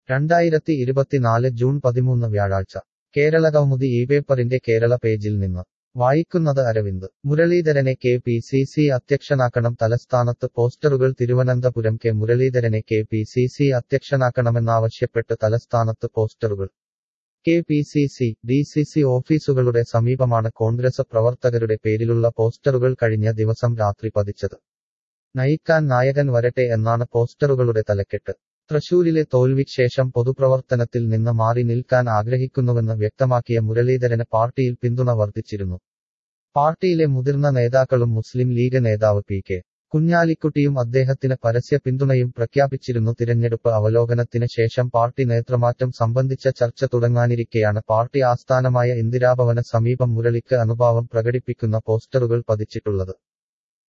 2024 June 13 വ്യാഴാഴ്ച കേരളകൗമുദി ഇപേപ്പറിന്റെ കേരള പേജിൽ നിന്ന് വായിക്കുന്നത് അരവിന്ദ് മുരളീധരനെ കെ.പി.സി.സി അധ്യക്ഷനാക്കണം തലസ്ഥാനത്ത് പോസ്റ്ററുകൾ തിരുവനന്തപുരം കെ മുരളീധരനെ കെ.പി.സി.സി അധ്യക്ഷനാക്കണമെന്നാവശ്യപ്പെട്ട് തലസ്ഥാനത്ത് പോസ്റ്ററുകൾ കെ.പി.സി.സി, ഡി.സി.സി ഓഫീസുകളുടെ സമീപമാണ് കോൺഗ്രസ് പ്രവർത്തകരുടെ പേരിലുള്ള പോസ്റ്ററുകൾ കഴിഞ്ഞ ദിവസം രാത്രി പതിച്ചത്. നയിക്കാൻ നായകൻ വരട്ടെ എന്നാണ് പോസ്റ്ററുകളുടെ തലക്കെട്ട്. തൃശൂരിലെ തോൽവിക്ക് ശേഷം പൊതുപ്രവർത്തനത്തിൽ നിന്ന് മാറി നിൽക്കാൻ ആഗ്രഹിക്കുന്നുവെന്ന് വ്യക്തമാക്കിയ മുരളീധരന് പാർട്ടിയിൽ പിന്തുണ വർദ്ധിച്ചിരുന്നു. പാർട്ടിയിലെ മുതിർന്ന നേതാക്കളും മുസ്ലിം ലീഗ് നേതാവ് പി.കെ. കുഞ്ഞാലിക്കുട്ടിയും അദ്ദേഹത്തിന് പരസ്യ പിന്തുണയും പ്രഖ്യാപിച്ചിരുന്നു. തിരഞ്ഞെടുപ്പ് അവലോകനത്തിന് ശേഷം പാർട്ടി നേതൃമാറ്റം സംബന്ധിച്ച ചർച്ച തുടങ്ങാനിരിക്കെയാണ് പാർട്ടി ആസ്ഥാനമായ ഇന്ദിരാഭവന് സമീപം മുരളിക്ക് അനുഭാവം പ്രകടിപ്പിക്കുന്ന പോസ്റ്ററുകൾ പതിച്ചിട്ടുള്ളത്.